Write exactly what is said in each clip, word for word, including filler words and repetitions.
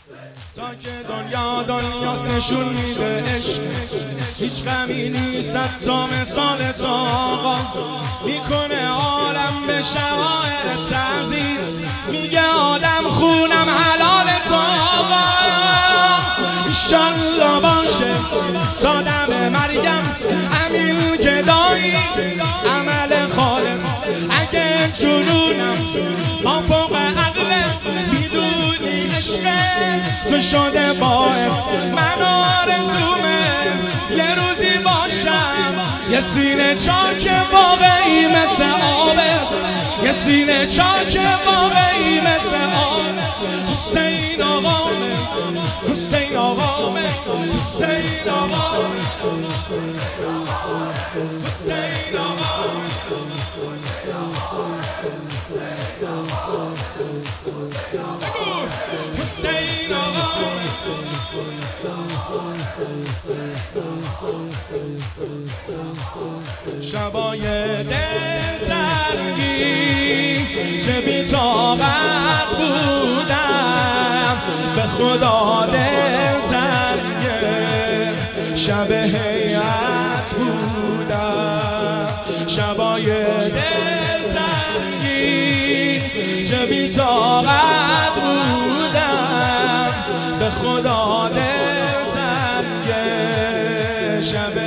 تا که دنیا دنیاست نشون میده عشق هیچ غمی نیست حتی مثال تو آقا میکنه عالم به شعائر تعظیم میگه آدم خونم حلال تو آقا ایشالله باشه تا دم مریم همین گدایی عمل خالص اگه جنونم ما فوق عقله میدونی عشق تو شده باعث من آرزومه یه روزی باشم یه سینه چاک واقعی مثل آبست یه سینه چاک واقعی مثل آب حسین آقامه حسین آقامه حسین آقامه حسین آقامه حسین آقامه شبای دلتنگی چه بی‌طاقت بودم به خدا دلتنگه شب هیئت بودم شبای دلتنگی چه بی‌طاقت بودم به خدا دلتنگه شب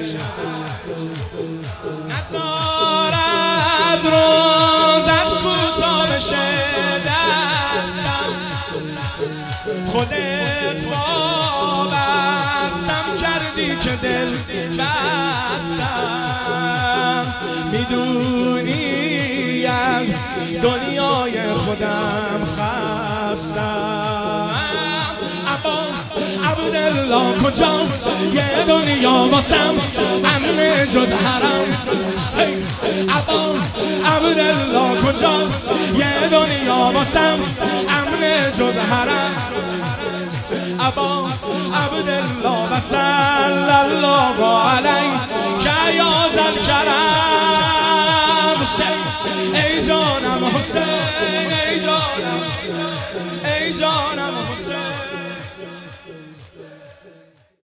نزار از روزت کوتاه بشه دستم خودت وابستم کردی که دل بستم میدونی از دنیای خودم خستم اما عبدالله کجا یه دنیا واسم امن جز حرم اما عبدالله کجا یه دنیا واسم امن جز حرم ابا عبدالله و صلی الله علیه که یا ذوالکرم حسین ای جانم حسین ای جانم ای جانم حسین